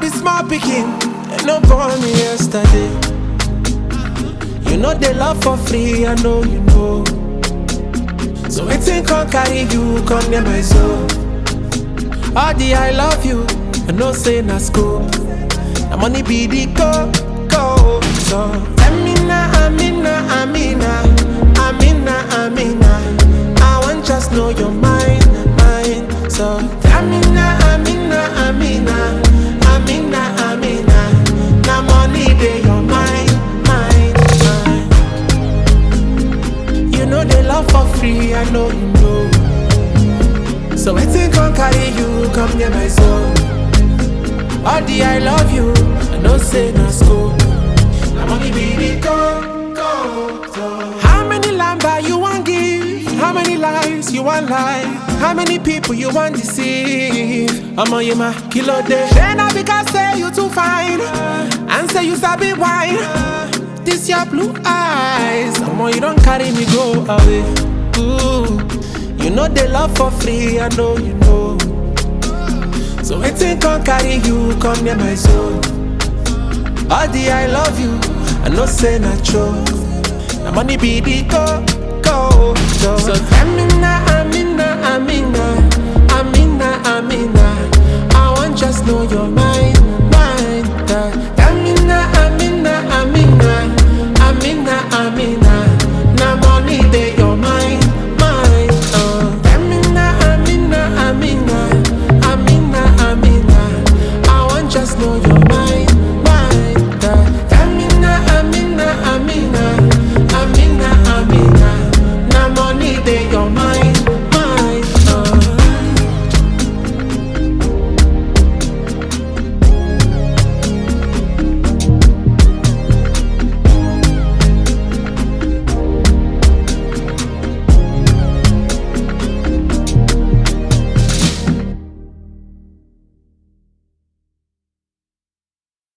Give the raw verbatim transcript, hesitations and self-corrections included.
be small picking, and no born me yesterday. You know they love for free, I know you know. So waiting can carry you, come near my soul. All the I love you, I know say na school. The money be the go, go. So Amina, Amina, Amina, Amina, Amina, I want just know your mind, mind. So Amina, Amina, Amina, Amina, Amina, now money they your mind, mind, mind. You know they love for free, I know you know. So waiting can carry you, come near my soul. All the I love you, I know say na school. I'm only be go, go, go. How many lamba you want give? How many lies you want lie? How many people you want deceive? I'm on you, my kilo day. Then I because say you too fine, and say you sabi wine. This your blue eyes, I'm on you don't carry me go away. Ooh. You know they love for free, I know you know. So waiting can carry you, come near my soul. All the I love you, I know say na true. The money be the go, go, go.